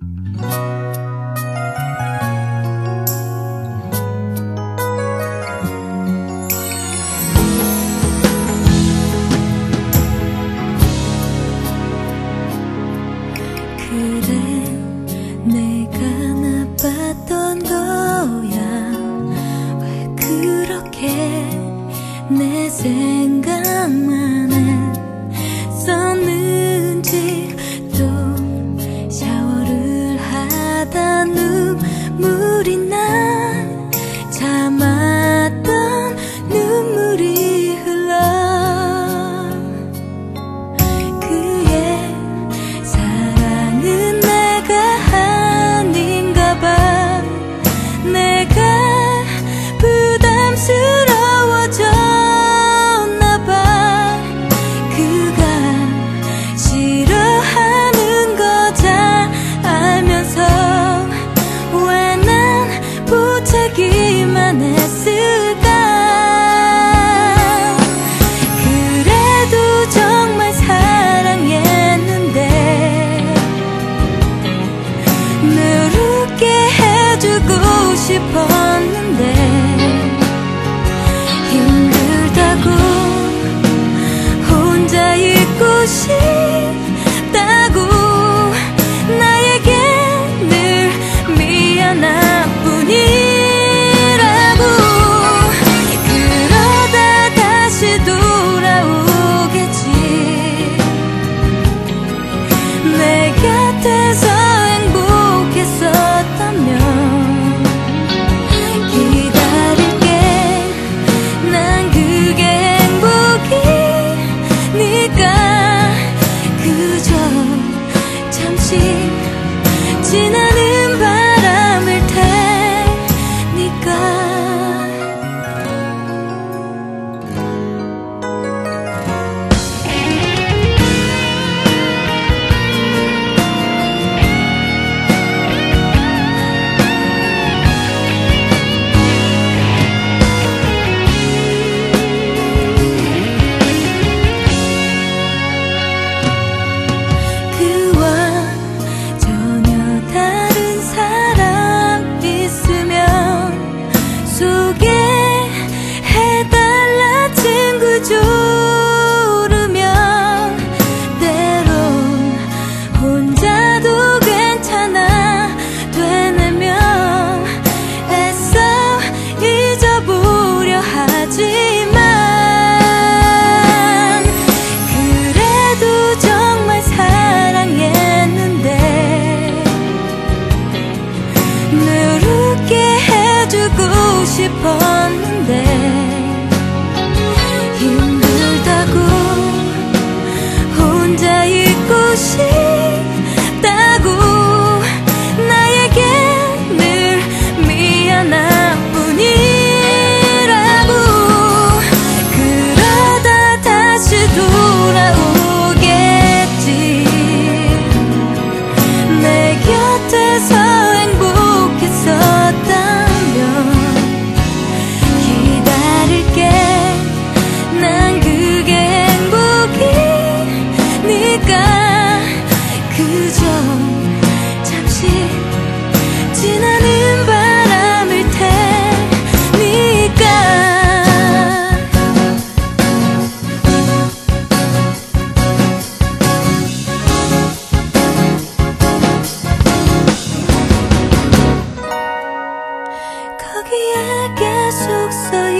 내가 나빴던 거야. 왜 그렇게 내 생각만 했었는지. 또 샤워를 하다 눈물이 나. 참았던 눈물이 흘러. 그의 사랑은 내가 아닌가 봐. 내가 부담스러워졌나 봐. 그가 싫어하는 거 다 알면서 왜 난 부탁이만 했을까. 그래도 정말 사랑했는데 늘 웃게 해주고 싶었는데. 힘들다고 혼자 있고 싶다고 나에게 늘 미안한 뿐이라고. 그러다 다시 돌아오겠지. 내 곁에서 행복했었다면. 기다릴게. 난 그게 행복이니까. 그저 잠시 지나는 바람일 테니까. 그와 전혀 다른 사람 있으면 소개해달라 친구 조르면. 때론 혼자도 괜찮아 되뇌면 애써 잊어보려 하지만. 그래도 정말 사랑했는데 늘 웃게 해주고 싶었는데. 힘들다고 혼자 있고 싶다고 나에게 늘 미안한 뿐이라고. 그러다 다시 돌아오겠지. 내 곁에서 행복했었다면. 기다릴게. 난 그게 행복이니까. 그저 잠시 지나는 바람일 테니까. 거기에 계속 서